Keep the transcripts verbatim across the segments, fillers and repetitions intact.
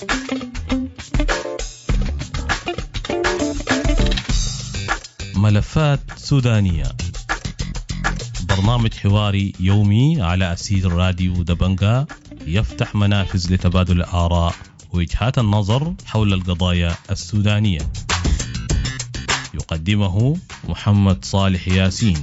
ملفات سودانية، برنامج حواري يومي على أسير راديو دبنجا يفتح منافذ لتبادل الآراء ووجهات النظر حول القضايا السودانية. يقدمه محمد صالح ياسين.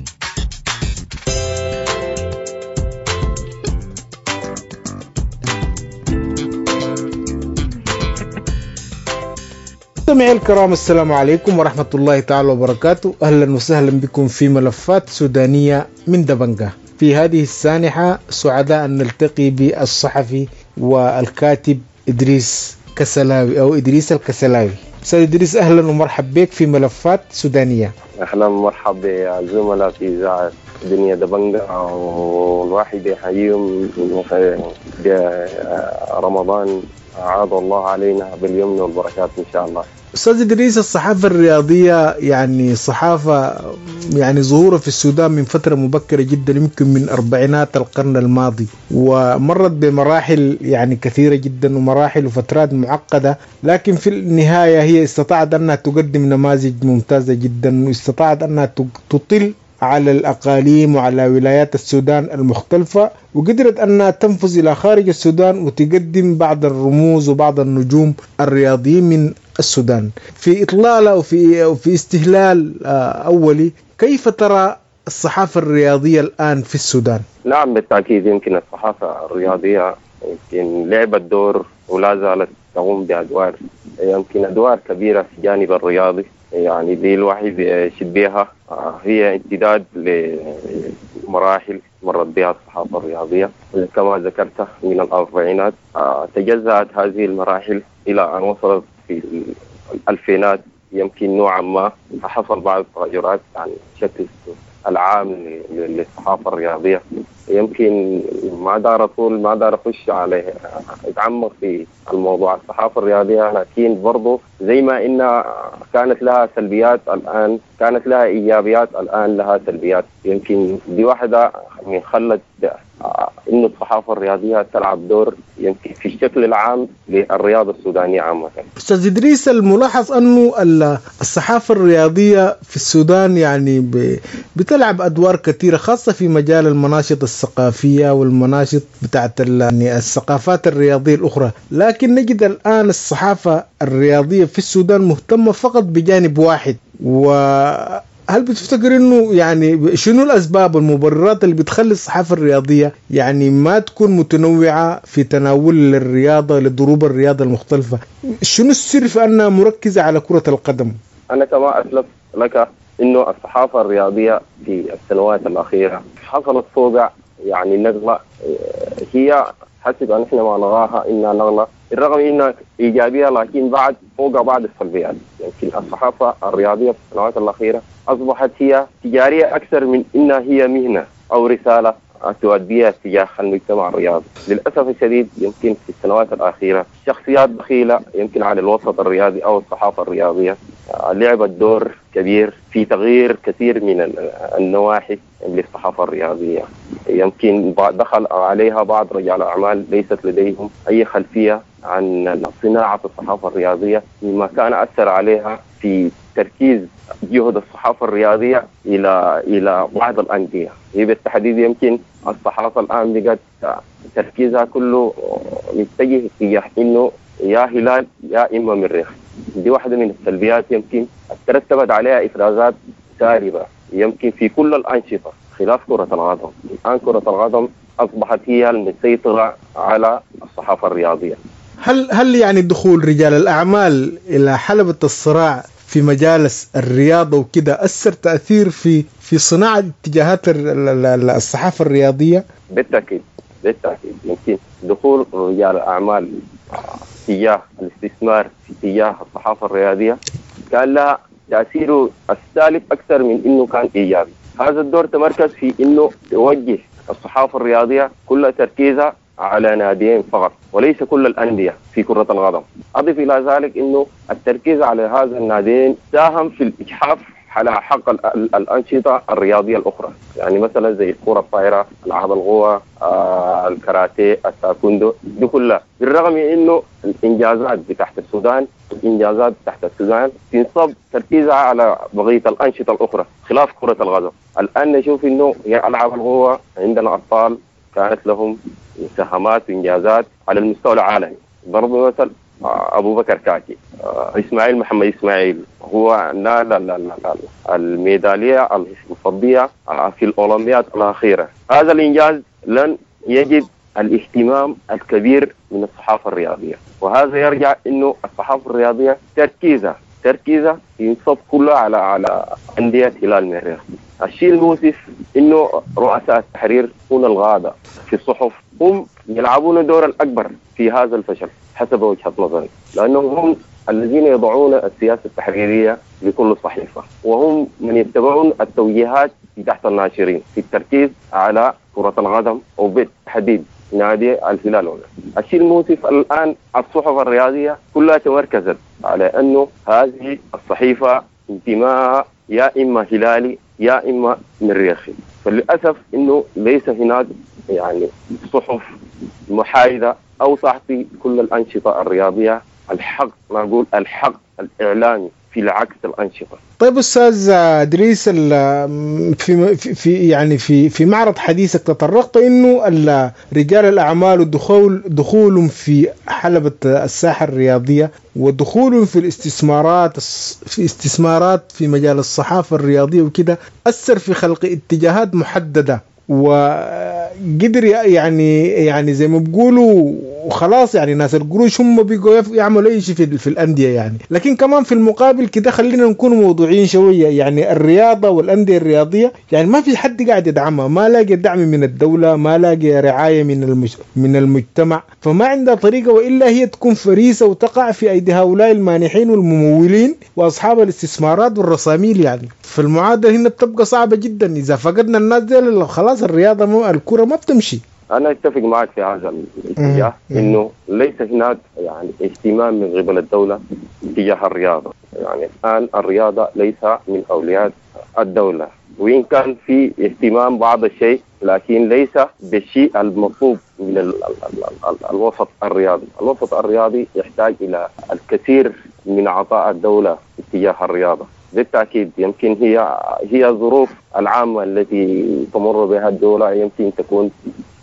مستمعي الكرام، السلام عليكم ورحمة الله تعالى وبركاته. أهلا وسهلا بكم في ملفات سودانية من دبنجة. في هذه السانحة سعداء أن نلتقي بالصحفي والكاتب إدريس كسلاوي أو إدريس الكسلاوي. أستاذ إدريس، أهلا ومرحبا بك في ملفات سودانية. أهلا ومرحبا يا زملاء في إذاعة دنيا دبنجة، والواحد يحييهم رمضان عاد الله علينا باليمن والبركات إن شاء الله. أستاذ إدريس، الصحافة الرياضية يعني صحافة يعني ظهورها في السودان من فترة مبكرة جدا، يمكن من أربعينات القرن الماضي، ومرت بمراحل يعني كثيرة جدا ومراحل وفترات معقدة، لكن في النهاية هي استطاعت أنها تقدم نماذج ممتازة جدا، واستطاعت أنها تطل على الأقاليم وعلى ولايات السودان المختلفة، وقدرت أنها تنفذ إلى خارج السودان وتقدم بعض الرموز وبعض النجوم الرياضيين من السودان. في إطلالة وفي, وفي استهلال أولي، كيف ترى الصحافة الرياضية الآن في السودان؟ نعم بالتأكيد، يمكن الصحافة الرياضية يمكن لعبت دور ولا زالت تقوم بأدوار، يمكن أدوار كبيرة في جانب الرياضي. يعني دي الواحد يشبهها، هي امتداد لمراحل مرت بها الصحافة الرياضية كما ذكرت من الأربعينات. تجزأت هذه المراحل إلى أن وصلت في الألفينات، يمكن نوعا ما حصل بعض التغيرات عن شكل العام للصحافة الرياضية. يمكن ما دار طول ما دار أخش عليه اتعمق في الموضوع الصحافة الرياضية، لكن برضو زي ما إن كانت لها سلبيات الآن كانت لها إيجابيات، الآن لها سلبيات. يمكن دي واحدة من خلت إنه الصحافة الرياضية تلعب دور يمكن في الشكل العام للرياضة السودانية عامة. أستاذ إدريس، الملاحظ أنه الصحافة الرياضية في السودان يعني بتلعب أدوار كثيرة، خاصة في مجال المناشط الثقافية والمناشط بتاعت يعني الثقافات الرياضية الأخرى، لكن نجد الآن الصحافة الرياضية في السودان مهتمة فقط بجانب واحد. وهل بتفتكر انه يعني شنو الاسباب والمبررات اللي بتخلي الصحافة الرياضية يعني ما تكون متنوعة في تناول الرياضة لضروب الرياضة المختلفة؟ شنو السر في انها مركزة على كرة القدم؟ انا كما اسلفت لك انه الصحافة الرياضية في السنوات الاخيرة حصلت فوضى، يعني نغلة هي حسب ان احنا ما نراها انها نغلة الرغم انها ايجابيه، لكن بعد فوق بعض السلبيات. يمكن الصحافه الرياضيه في السنوات الاخيره اصبحت هي تجاريه اكثر من انها هي مهنه او رساله تؤديها تجاه المجتمع الرياضي. للاسف الشديد يمكن في السنوات الاخيره شخصيات دخيله يمكن على الوسط الرياضي او الصحافه الرياضيه لعبت دور كبير في تغيير كثير من النواحي للصحافه الرياضيه. يمكن دخل عليها بعض رجال اعمال ليست لديهم اي خلفيه عن صناعه الصحافه الرياضيه، مما كان اثر عليها في تركيز جهد الصحافه الرياضيه الى الى بعض الانديه. هي بالتحديد يمكن الصحافه الان بقت تركيزها كله متجه اتجاه انه يا هلال يا اما مريخ. دي واحده من السلبيات يمكن ترتبت عليها افرازات سالبه يمكن في كل الانشطه خلاف كره القدم. الان كره القدم اصبحت هي المسيطره على الصحافه الرياضيه. هل هل يعني دخول رجال الاعمال الى حلبة الصراع في مجالس الرياضه وكده اثر تاثير في في صناعه اتجاهات الصحافه الرياضيه؟ بالتاكيد بالتاكيد يمكن دخول رجال الاعمال تجاه الاستثمار في تجاه الصحافه الرياضيه كان لها تاثيره السالب اكثر من انه كان ايجابي. هذا الدور تمركز في انه يوجه الصحافه الرياضيه كل تركيزها على ناديين فقط وليس كل الأندية في كرة القدم. أضف إلى ذلك أنه التركيز على هذا الناديين ساهم في الإجحاف على حق الأنشطة الرياضية الأخرى، يعني مثلا زي الكرة الطايرة، ألعاب القوى، آه الكاراتيه، التايكوندو، دي كلها. بالرغم من إنه الإنجازات تحت السودان الإنجازات تحت السودان تنصب تركيزها على بقية الأنشطة الأخرى خلاف كرة القدم. الآن نشوف إنه هي ألعاب القوى عندنا أبطال كانت لهم مساهمات وإنجازات على المستوى العالمي. ضرب مثل أبو بكر كاكي، إسماعيل محمد إسماعيل هو نال الميدالية الفضية في الأولمبياد الأخيرة. هذا الإنجاز لن يجد الاهتمام الكبير من الصحافة الرياضية، وهذا يرجع إنه الصحافة الرياضية تركيزها تركيزها ينصب كله على على أندية هلال مريخ. الشيء المؤسف إنه رؤساء التحرير هنا الغادة في الصحف هم يلعبون الدور الأكبر في هذا الفشل حسب وجهة نظري، لأنهم هم الذين يضعون السياسة التحريرية لكل صحيفة، وهم من يتبعون التوجيهات تحت الناشرين في التركيز على كرة القدم أو بالتحديد نادي الهلال. الشيء المؤسف الآن الصحف الرياضية كلها تمركزت على أنه هذه الصحيفة انتماءها يا إما هلالي يا إما مريخي. فللأسف أنه ليس هناك يعني صحف محايدة أو تعطي كل الأنشطة الرياضية الحق، نقول الحق الإعلامي في العكس الأنشطة. طيب أستاذ إدريس، في في يعني في في معرض حديثك تطرقت إنه رجال الأعمال والدخول دخولهم في حلبة الساحة الرياضية ودخولهم في الاستثمارات في استثمارات في مجال الصحافة الرياضية وكده أثر في خلق اتجاهات محددة، وقدر يعني يعني زي ما بيقولوا وخلاص يعني ناس القروش هم بيقوا يعملوا اي شيء في, في الانديه يعني. لكن كمان في المقابل كده خلينا نكون موضوعيين شويه، يعني الرياضه والانديه الرياضيه يعني ما في حد قاعد يدعمها، ما لاقي دعم من الدوله، ما لاقي رعايه من المج... من المجتمع، فما عندها طريقه والا هي تكون فريسه وتقع في ايدي هؤلاء المانحين والممولين واصحاب الاستثمارات والرساميل يعني. فالمعادله هنا بتبقى صعبه جدا، اذا فقدنا الناس دي خلاص الرياضه مو الكره ما بتمشي. أنا أتفق معك في هذا الاتجاه، إنه ليس هناك يعني اهتمام من قبل الدولة تجاه الرياضة. يعني الآن الرياضة ليس من أولويات الدولة، وإن كان في اهتمام بعض الشيء لكن ليس بالشيء المطلوب من الوسط الرياضي. الوسط الرياضي يحتاج إلى الكثير من عطاء الدولة اتجاه الرياضة. بالتأكيد يمكن هي هي الظروف العامة التي تمر بها الدولة يمكن تكون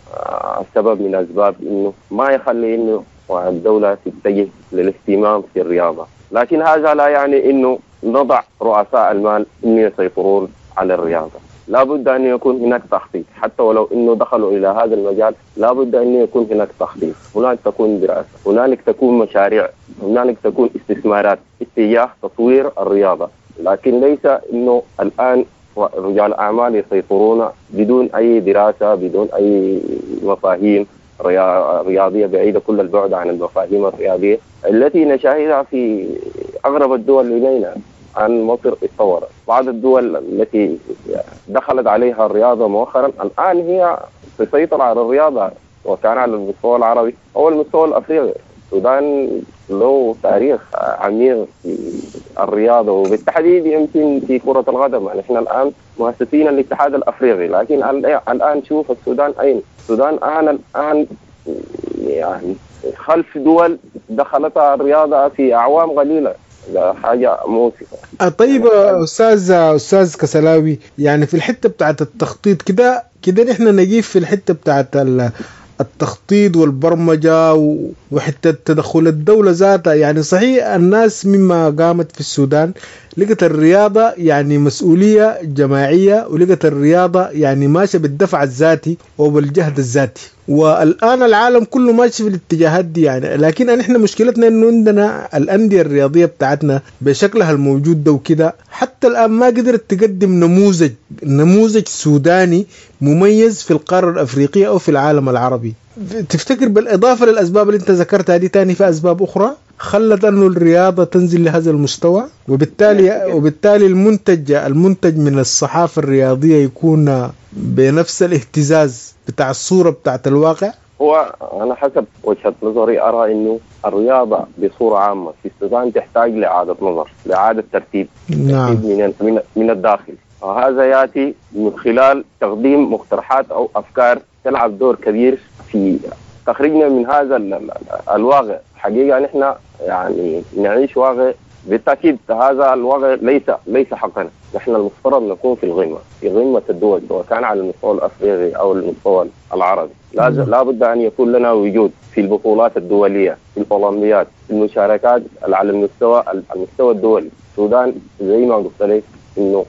السبب من أسباب إنه ما يخلي إنه الدولة تتجه للاهتمام في الرياضة. لكن هذا لا يعني إنه نضع رؤساء المال إنه يسيطرون على الرياضة. لا بد أن يكون هناك تخطيط، حتى ولو إنه دخلوا إلى هذا المجال لا بد أن يكون هناك تخطيط، هناك تكون دراسة، هنالك تكون مشاريع، هنالك تكون استثمارات اتجاه تطوير الرياضة. لكن ليس إنه الآن رجال أعمال يسيطرون بدون أي دراسة، بدون أي مفاهيم رياضية بعيدة كل البعد عن المفاهيم الرياضية التي نشاهدها في أغرب الدول إلينا. عن مصر اتطورت، بعض الدول التي دخلت عليها الرياضة مؤخرا الآن هي تسيطر على الرياضة، وكان على المستوى العربي أو المستوى الأفريقي. السودان له تاريخ عميق في الرياضة وبالتحديد يمكن في كرة القدم. نحن يعني الآن مؤسسين الاتحاد الأفريقي، لكن الآن شوف السودان أين؟ السودان الآن الآن يعني خلف دول دخلتها الرياضة في أعوام قليلة، حاجة مؤسفة. طيب أستاذ أستاذ كسلاوي، يعني في الحتة بتاعت التخطيط كده كده نحن نجيب في الحتة بتاعت التخطيط والبرمجة وحتى تدخل الدولة ذاتها. يعني صحيح الناس مما قامت في السودان لقت الرياضة يعني مسؤولية جماعية، ولقت الرياضة يعني ماشية بالدفع الذاتي وبالجهد الذاتي، والآن العالم كله ماشي في الاتجاهات دي يعني. لكن احنا مشكلتنا انه عندنا الأندية الرياضية بتاعتنا بشكلها الموجود ده وكده حتى الآن ما قدرت تقدم نموذج نموذج سوداني مميز في القارة الأفريقية أو في العالم العربي. تفتكر بالإضافة للأسباب اللي انت ذكرتها دي تاني في أسباب أخرى خلت أنه الرياضة تنزل لهذا المستوى، وبالتالي وبالتالي المنتج المنتج من الصحافة الرياضية يكون بنفس الاهتزاز بتاع الصورة بتاعت الواقع؟ هو أنا حسب وجهة نظري أرى إنه الرياضة بصورة عامة في السودان تحتاج لإعادة نظر، لإعادة ترتيب، نعم. ترتيب من من الداخل، وهذا يأتي من خلال تقديم مقترحات أو أفكار تلعب دور كبير في تخرجنا من هذا الواقع. حقيقة نحن يعني نعيش واقع بالتأكيد هذا الواقع ليس ليس حقنا. نحن المفترض نكون في القمة، في قمة الدول، سواء كان على المستوى الأفريقي أو المستوى العربي. لا بد أن يكون لنا وجود في البطولات الدولية، في الأولمبيات، في المشاركات على المستوى المستوى الدولي. السودان زي ما قلت لك إنه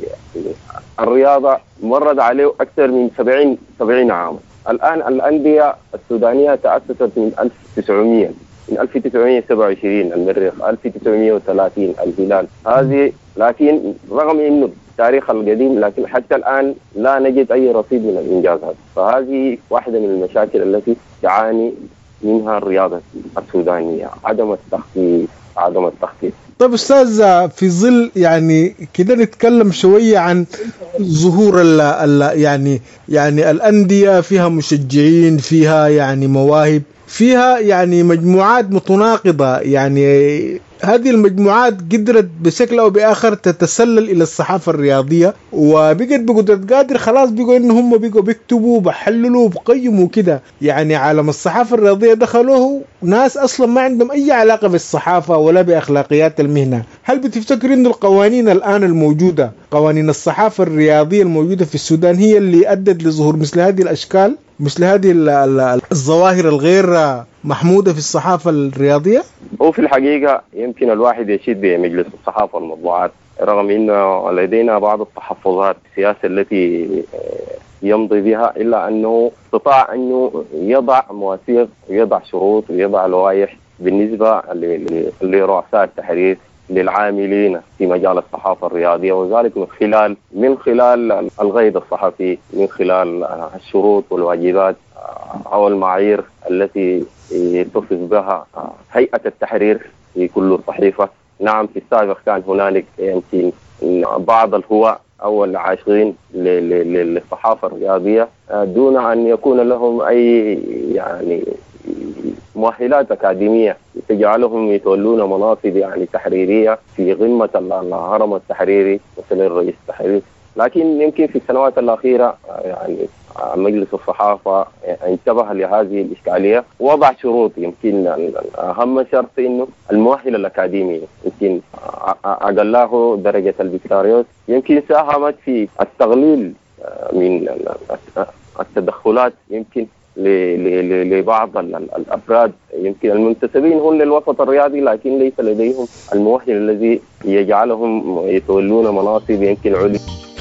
الرياضة مرت عليه أكثر من سبعين سبعين عاما. الآن الأندية السودانية تأسست من ألف وتسعمائة من ألف وتسعمائة وسبعة وعشرين المريخ، ألف وتسعمائة وثلاثين الهلال، هذه لكن رغم إنه التاريخ القديم لكن حتى الآن لا نجد أي رصيد من الإنجازات. فهذه واحدة من المشاكل التي تعاني منها الرياضة السودانية، عدم التخطيط عدم التخطيط. طيب أستاذ، في ظل يعني كده نتكلم شوية عن ظهور ال ال يعني يعني الأندية فيها مشجعين، فيها يعني مواهب، فيها يعني مجموعات متناقضة. يعني هذه المجموعات قدرت بشكل أو بآخر تتسلل إلى الصحافة الرياضية، وبقت بقدرة قادر خلاص بقوا إن هم بقوا بيكتبوا بحللوا بقيموا كده. يعني عالم الصحافة الرياضية دخلوه ناس أصلا ما عندهم أي علاقة بالصحافة ولا بأخلاقيات المهنة. هل بتفتكر إن القوانين الآن الموجودة، قوانين الصحافة الرياضية الموجودة في السودان، هي اللي أدت لظهور مثل هذه الأشكال، مثل هذه الظواهر الغير محمودة في الصحافة الرياضية؟ وفي الحقيقة يمكن الواحد يشيد بمجلس الصحافة والمطبوعات، رغم أنه لدينا بعض التحفظات السياسة التي يمضي بها، إلا أنه استطاع أنه يضع مواثيق ويضع شروط ويضع لوائح بالنسبة لرؤساء التحرير، للعاملين في مجال الصحافة الرياضية، وذلك من خلال من خلال الغيد الصحفي، من خلال الشروط والواجبات أو المعايير التي تفرض بها هيئة التحرير في كل صحيفة. نعم، في السابق كان هنالك يمكن بعض الهواة أو العاشقين للصحافة الرياضية دون أن يكون لهم أي يعني مؤهلات أكاديمية تجعلهم يتولون مناصب يعني تحريرية في قمة الهرم التحريري مثل الرئيس التحرير. لكن يمكن في السنوات الأخيرة يعني مجلس الصحافة انتبه لهذه الإشكالية، وضع شروط. يمكن أهم شرط إنه المؤهل الأكاديمي، يمكن أقله درجة البكالوريوس، يمكن ساهمت في التقليل من التدخلات يمكن لبعض الأفراد يمكن المنتسبين هم للوسط الرياضي، لكن ليس لديهم المؤهل الذي يجعلهم يتولون مناصب يمكن عليا.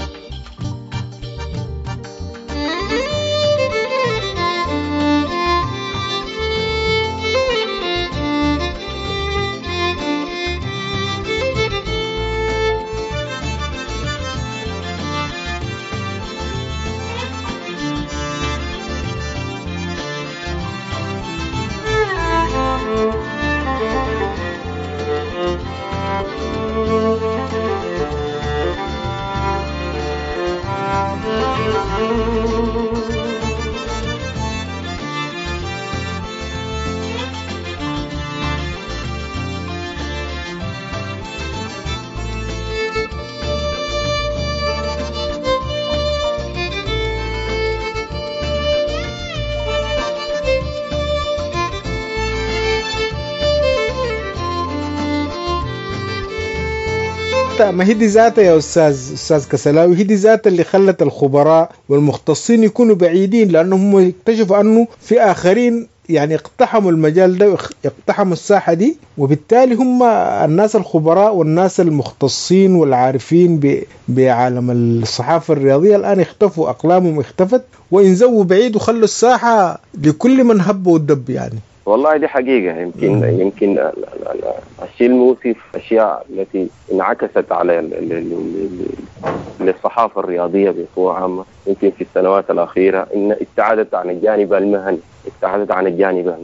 ما هي دي ذاتها يا أستاذ أستاذ كسلاوي، هي دي ذاتها اللي خلت الخبراء والمختصين يكونوا بعيدين، لأنهم يكتشفوا أنه في آخرين يعني اقتحموا المجال ده، اقتحموا الساحة دي، وبالتالي هم الناس الخبراء والناس المختصين والعارفين بعالم الصحافة الرياضية الآن اختفوا، أقلامهم اختفت وانزووا بعيد وخلوا الساحة لكل من هب ودب. يعني والله دي حقيقة. يمكن م- يمكن الشيء المؤسف أشياء التي انعكست على الصحافة الرياضية بصورة عامة يمكن في السنوات الأخيرة إن ابتعدت عن الجانب المهني، ابتعدت عن الجانب المهني.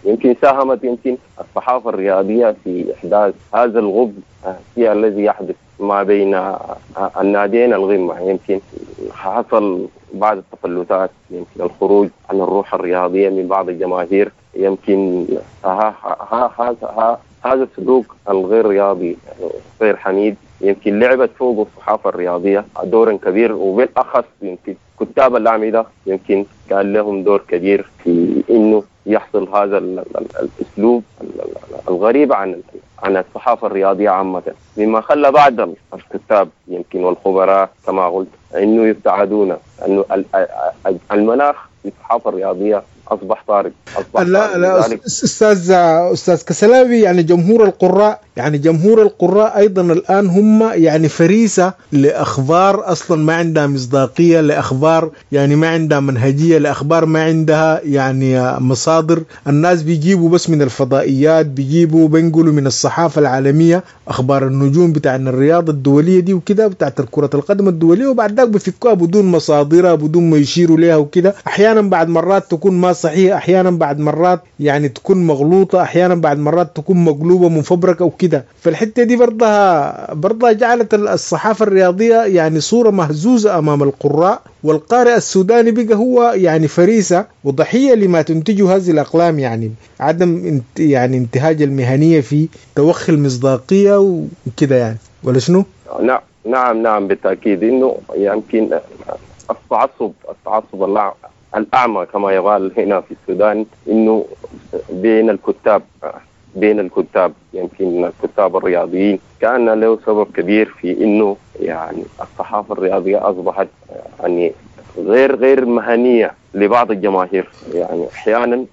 يمكن ساهمت يمكن الصحافة الرياضية في إحداث هذا الغب هي الذي يحدث ما بين الناديين الغمة. يمكن حصل بعض التفلتات، يمكن الخروج عن الروح الرياضية من بعض الجماهير. يمكن ها ها ها ها هذا السلوك الغير رياضي غير حميد يمكن لعبت فوق الصحافة الرياضية دورا كبير، وبالأخص يمكن كتاب الأعمدة يمكن كان لهم دور كبير في إنه يحصل هذا الأسلوب الغريب عن عن الصحافة الرياضية عامة، مما خلى بعض الكتاب يمكن والخبراء كما قلت إنه يبتعدون، إنه المناخ في الصحافة الرياضية أصبح طارد. أصبح لا طارد. لا أستاذ أستاذ كسلاوي، يعني جمهور القراء يعني جمهور القراء أيضا الآن هم يعني فريسة لأخبار أصلا ما عندها مصداقية، لأخبار يعني ما عندها منهجية، لأخبار ما عندها يعني مصادر. الناس بيجيبوا بس من الفضائيات، بيجيبوا بنقولوا من الصحافة العالمية أخبار النجوم بتاعنا الرياضة الدولية دي وكده، بتاعت كرة القدم الدولية، وبعد ذلك بفكوها بدون مصادرها بدون ما يشيروا لها وكده. أحيانا بعد مرات تكون ما صحيحة، أحيانا بعد مرات يعني تكون مغلوطة، أحيانا بعد مرات تكون مقلوبة مفبركة وكده. فالحتة دي برضها برضها جعلت الصحافة الرياضية يعني صورة مهزوزة أمام القراء، والقارئ السوداني بقى هو يعني فريسة وضحية لما تنتجه هذه الأقلام، يعني عدم انت يعني انتهاج المهنية في توخي المصداقية وكده يعني، ولا شنو؟ نعم نعم نعم بالتأكيد إنه يمكن التعصب التعصب الأعمى كما يقال هنا في السودان، إنه بين الكتاب بين الكتاب يمكن الكتاب الرياضيين كان له سبب كبير في إنه يعني الصحافة الرياضية أصبحت يعني غير غير مهنية لبعض الجماهير. يعني أحيانا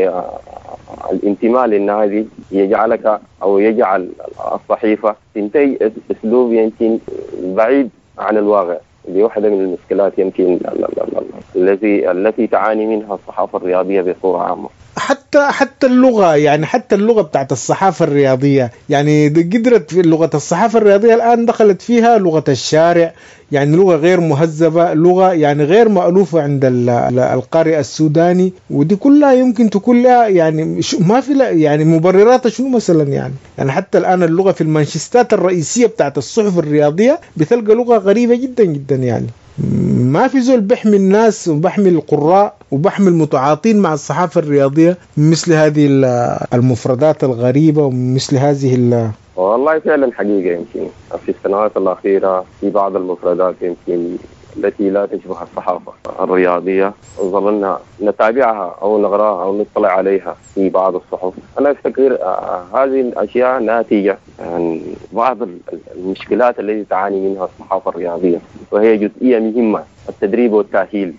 الانتماء للنادي يجعلك أو يجعل الصحيفة تنتهي أسلوب يمكن بعيد عن الواقع. دي واحدة من المشكلات يمكن التي التي تعاني منها الصحافة الرياضية بصورة عامة. حتى حتى اللغة يعني حتى اللغة بتاعت الصحافة الرياضية يعني قدرت في لغة الصحافة الرياضية الآن دخلت فيها لغة الشارع، يعني لغة غير مهذبة، لغة يعني غير مألوفة عند القارئ السوداني. ودي كلها يمكن تكون لها يعني ما في يعني مبررات شنو مثلا يعني يعني حتى الآن اللغة في المانشستات الرئيسية بتاعت الصحف الرياضية بتلقى لغة غريبة جدا جدا، يعني ما في زول بحمي الناس وبحمي القراء وبحمي المتعاطين مع الصحافة الرياضية مثل هذه المفردات الغريبة ومثل هذه. والله فعلا حقيقة يمكن في السنوات الأخيرة في بعض المفردات يمكن التي لا تشبه الصحافة الرياضية ظللنا نتابعها أو نقراها أو نطلع عليها في بعض الصحف. أنا أفتكر هذه الأشياء ناتجة عن بعض المشكلات التي تعاني منها الصحافة الرياضية، وهي جزئية مهمة، التدريب والتأهيل.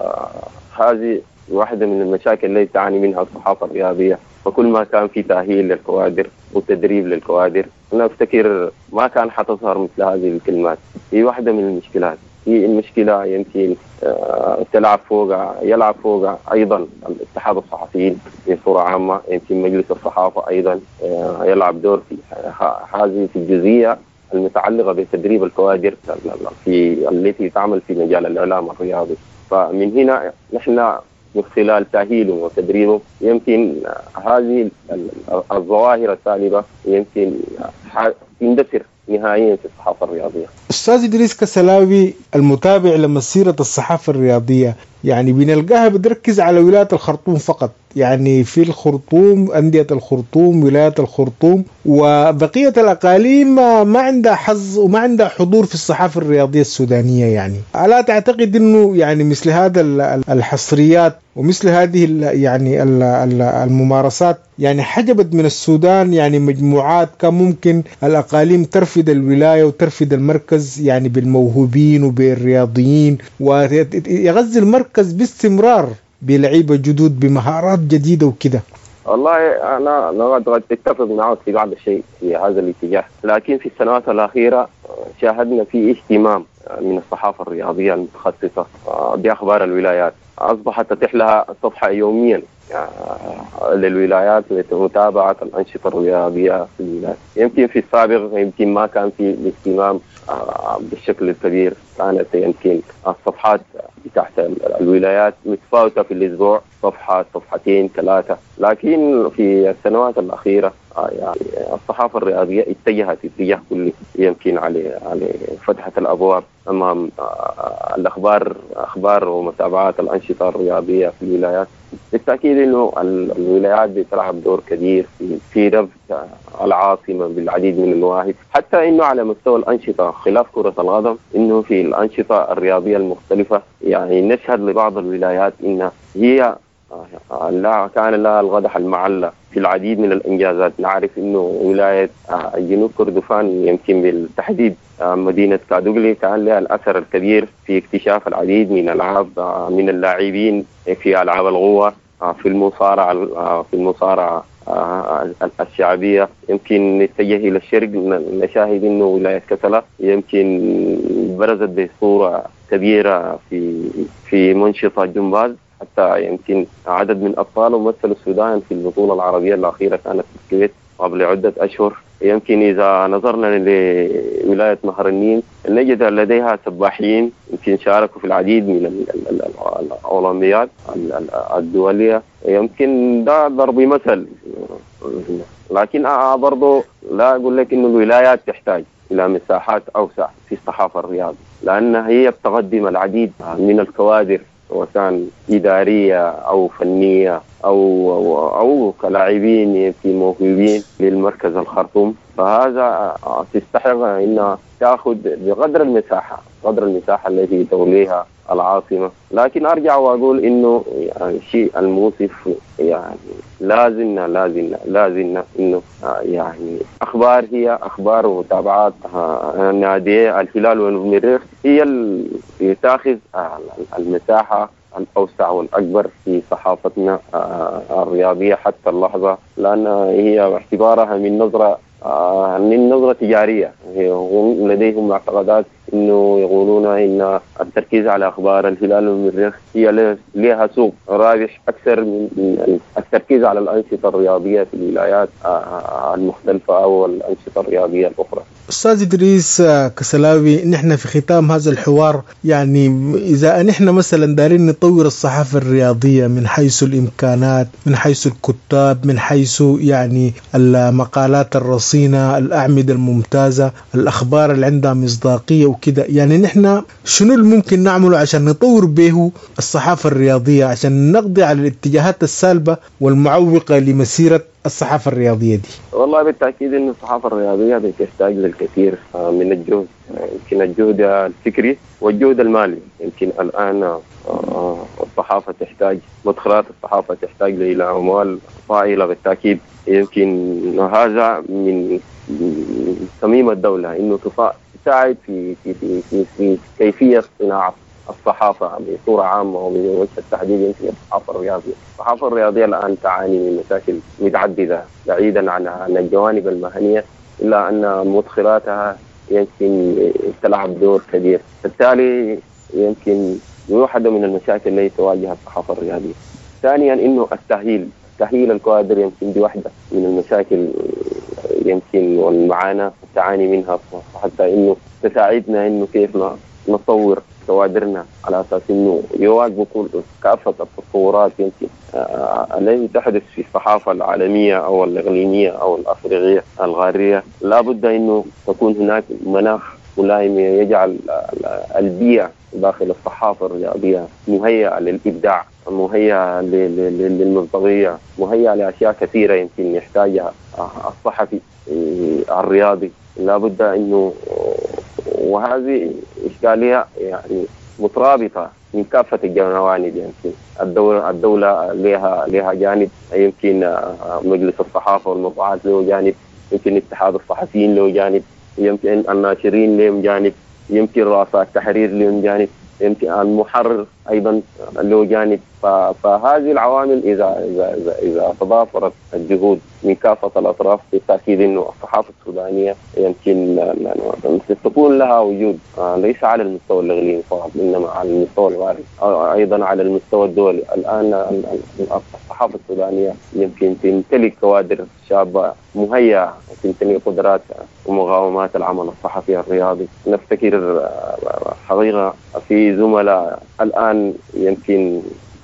فهذه واحدة من المشاكل التي تعاني منها الصحافة الرياضية. فكل ما كان في تأهيل للكوادر وتدريب للكوادر، أنا أفتكر ما كان حتظهر مثل هذه الكلمات. هي واحدة من المشكلات. هي المشكلة يمكن آه تلعب فوق يلعب فوق أيضا الاتحاد الصحفيين بصورة عامة. يمكن مجلس الصحافة أيضا آه يلعب دور في هذه في الجزئية المتعلقة بتدريب الكوادر في التي تعمل في مجال الإعلام الرياضي. فمن هنا نحن من خلال تأهيله وتدريبه يمكن هذه الظواهر السالبة يمكن تندثر نهائيا في الصحافة الرياضية. أستاذ إدريس كسلاوي، المتابع لمسيرة الصحافة الرياضية يعني بنلقاها بتركز على ولاية الخرطوم فقط، يعني في الخرطوم أندية الخرطوم ولاية الخرطوم، وبقية الأقاليم ما عندها حظ وما عندها حضور في الصحافة الرياضية السودانية. يعني ألا تعتقد أنه يعني مثل هذا الحصريات ومثل هذه يعني الممارسات يعني حجبت من السودان يعني مجموعات كان ممكن الأقاليم ترفض الولاية وترفض المركز يعني بالموهوبين وبالرياضيين، ويغذي المركز باستمرار بلعيبة جدود بمهارات جديدة وكده؟ والله أنا أنا أتفق معك في بعض الشيء في هذا الاتجاه، لكن في السنوات الأخيرة شاهدنا في اهتمام من الصحافة الرياضية المتخصصة بأخبار الولايات. أصبحت تتيح لها صفحة يوميا للولايات لمتابعة الأنشطة الرياضية في الولايات. يمكن في السابق يمكن ما كان في الاهتمام بالشكل الكبير، كانت يمكن الصفحات تحت الولايات متفاوتة في الأسبوع صفحة صفحتين ثلاثة. لكن في السنوات الأخيرة يعني الصحافة الرياضية اتجهت اتجاه كلي، يمكن على على فتحة الأبواب أمام الأخبار أخبار ومتابعات الأنشطة الرياضية في الولايات. بالتأكيد إنه الولايات بتلعب دور كبير في في ربط العاصمة بالعديد من المواهب، حتى إنه على مستوى الأنشطة خلاف كرة القدم، إنه في الأنشطة الرياضية المختلفة يعني نشهد لبعض الولايات إن هي لا كان لها الغدح المعلى في العديد من الإنجازات. نعرف إنه ولاية جنوب كردفان يمكن بالتحديد مدينة كادوغلي كان لها الأثر الكبير في اكتشاف العديد من ألعاب من اللاعبين في ألعاب القوة، في المصارعة في المصارعة الشعبية. يمكن نتجه إلى الشرق نشاهد إنه ولاية كسلة يمكن برزت بصورة كبيرة في في منشطة جمباز، حتى يمكن عدد من أبطال ومثلوا السودان في البطولة العربية الأخيرة كانت في الكويت قبل عدة أشهر. يمكن إذا نظرنا لولاية نهر النيل نجد لديها سباحين يمكن شاركوا في العديد من الأولمبياد الدولية. يمكن ده ضرب مثل، لكن برضو لا أقول لك إنه الولايات تحتاج إلى مساحات أوسع في الصحافة الرياضية، لأنها هي بتقدم العديد من الكوادر وكان إدارية أو فنية أو أو, أو كلاعبين في موهوبين للمركز الخرطوم. فهذا تستحق أن تأخذ بقدر المساحة قدر المساحة التي توليها العاصمة. لكن أرجع وأقول إنه يعني شيء الموصف يعني لازم لازم لازم إنه يعني أخبار هي أخبار ومتابعات نادي الهلال والمريخ هي اللي تأخذ المساحة الأوسع والأكبر في صحافتنا الرياضية حتى اللحظة، لأن هي اعتبارها من نظرة من نظرة تجارية. لديهم معتقدات إنه يقولون إن التركيز على أخبار الهلال والمريخ هي لها سوق رابح أكثر من التركيز على الأنشطة الرياضية في الولايات المختلفة أو الأنشطة الرياضية الأخرى. أستاذ إدريس كسلاوي، نحن في ختام هذا الحوار يعني إذا نحن مثلا دارين نطور الصحافة الرياضية من حيث الإمكانات، من حيث الكتاب، من حيث يعني المقالات الرصينة، الأعمدة الممتازة، الأخبار اللي عندها مصداقية وكده، يعني نحن شنو اللي ممكن نعمله عشان نطور به الصحافة الرياضية عشان نقضي على الاتجاهات السالبة والمعوقة لمسيرة الصحافة الرياضية دي؟ والله بالتأكيد إن الصحافة الرياضية بتحتاج للكثير من الجهد، يمكن الجهد الفكري والجهد المالي. يمكن الآن الصحافة تحتاج مدخلات الصحافة تحتاج إلى أموال طائلة بالتأكيد. يمكن هذا من صميم الدولة إنه تساعد في في في في, في كيفية صناعة الصحافة بصورة عامة وبوجه التحديد. يمكن الصحافة الرياضية الصحافة الرياضية الآن تعاني من مشاكل متعددة بعيدا عن عن الجوانب المهنية، إلا أن مدخلاتها يمكن تلعب دور كبير. بالتالي يمكن واحدة من المشاكل التي تواجه الصحافة الرياضية. ثانيا إنه التأهيل تأهيل الكوادر يمكن دي واحدة من المشاكل يمكن والمعاناة تعاني منها، حتى إنه تساعدنا إنه كيف نطور كوادرنا على أساس إنه يواجهوا كل كافة التطورات يمكن آه التي تحدث في الصحافة العالمية أو الإقليمية أو الأفريقية الغارية. لا بد إنه تكون هناك مناخ ملائم يجعل البيئة داخل الصحافة الرياضية مهيئة للإبداع، مهيئة للمصداقية، مهيئة لأشياء كثيرة يمكن يحتاجها الصحفي الرياضي. لا بد إنه وهذه إشكالية يعني مترابطة من كافة الجوانب. يمكن الدولة الدولة لها لها جانب، يمكن مجلس الصحافة والمطبوعات له جانب، يمكن اتحاد الصحفيين له جانب، يمكن الناشرين لهم جانب، يمكن رؤساء التحرير لهم جانب، يمكن المحرر أيضا له جانب. فهذه العوامل إذا إذا إذا, إذا تضافرت الجهود من كافة الأطراف بالتأكيد إنه الصحافة السودانية يمكن تكون لها وجود ليس على المستوى الإقليمي فقط إنما على المستوى العالمي، أيضا على المستوى الدولي. الآن الصحافة السودانية يمكن تمتلك كوادر شابة مهيئة، تمتلك قدرات ومقاومات العمل الصحفي الرياضي. نفتكر حقيقة في زملاء الآن يمكن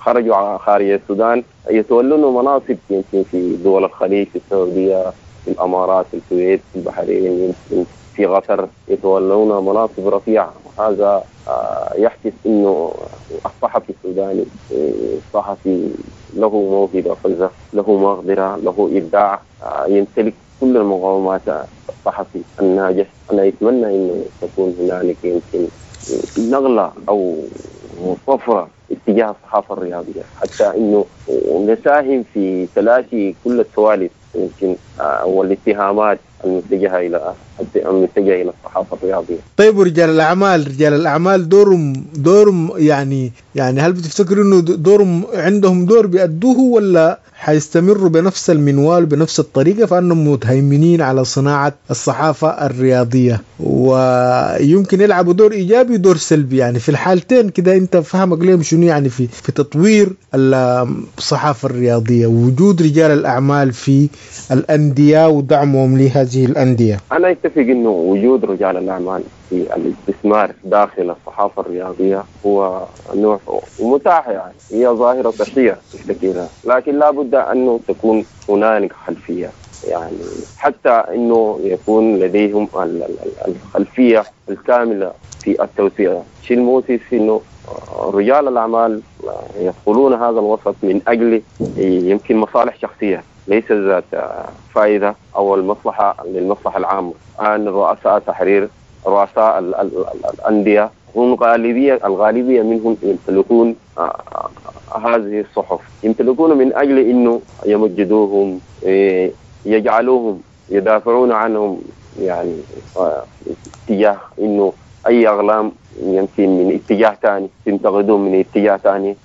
خرجوا خارج السودان يتولون مناصب يمكن في دول الخليج، في السعودية، في الأمارات، في الكويت، في البحرين، يمكن في قطر، يتولون مناصب رفيعة. وهذا يحدث إنه الصحفي السوداني صحفي له موهبة فلسفة، له مقدرة، له إبداع، يمتلك كل المقومات الصحفي الناجح. أنا أتمنى إنه تكون هنالك يمكن نغلة أو طفرة اتجاه الصحافة الرياضية، حتى إنه نساهم في تلاشي كل السوالف يمكن والاتهامات المتجهة إلى المتجهة إلى الصحافة الرياضية. طيب ورجال الأعمال، رجال الأعمال دورهم دورهم يعني يعني هل بتفتكروا إنه دورهم عندهم دور بيأدوه، ولا حيستمروا بنفس المنوال بنفس الطريقة فأنهم متهيمنين على صناعة الصحافة الرياضية ويمكن يلعبوا دور إيجابي ودور سلبي؟ يعني في الحالتين كده أنت فهمك ليهم شنو يعني في في تطوير الصحافة الرياضية ووجود رجال الأعمال في الأندية ودعمهم لهذه الأندية؟ أنا أتفق إنه وجود رجال الأعمال في الاستثمار داخل الصحافة الرياضية هو نوع متاح، يعني هي ظاهرة صحية تشتكيها، لكن لا بد أنه تكون هنالك خلفية، يعني حتى أنه يكون لديهم الخلفية الكاملة في التوسيع. شيء المؤسف إنه رجال الأعمال يدخلون هذا الوسط من أجل يمكن مصالح شخصية ليس ذات فائدة أو المصلحة للمصلحة العامة. أن رؤساء تحرير، رؤساء الأندية هم غالبية الغالبية منهم يمتلكون هذه الصحف، يمتلكون من أجل إنه يمجدوهم، يجعلوهم يدافعون عنهم، يعني اتجاه إنه أي أغلام يمكن من اتجاه ثاني تنتقدون من اتجاه ثاني.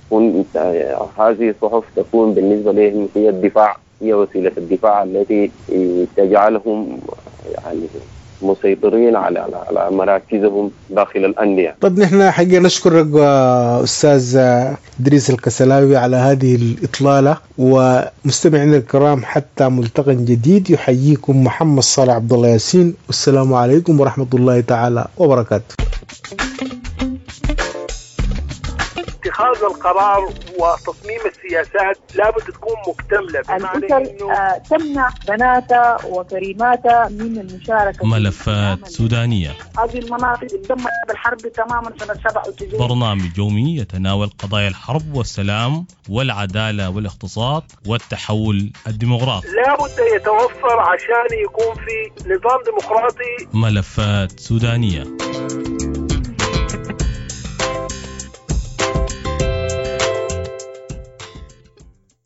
هذه الصحف تكون بالنسبة لهم هي الدفاع، هي وسيلة الدفاع التي تجعلهم يعني مسيطرين على على مراكزهم داخل الأندية. طب نحن حقيقة نشكرك أستاذ إدريس الكسلاوي على هذه الإطلالة، ومستمعين الكرام حتى ملتقى جديد يحييكم محمد صالح عبد الله ياسين، والسلام عليكم ورحمة الله تعالى وبركاته. اتخاذ القرار وتصميم السياسات لابد تكون مكتملة، الأسر آه تمنع بناتها وكريماتها من المشاركة. ملفات سودانية. هذه المناطق اندمجت بالحرب تماما سنة سبعة وتسعين. برنامج يومي يتناول قضايا الحرب والسلام والعدالة والاقتصاد والتحول الديمقراطي. لابد يتوفر عشان يكون في نظام ديمقراطي. ملفات سودانية.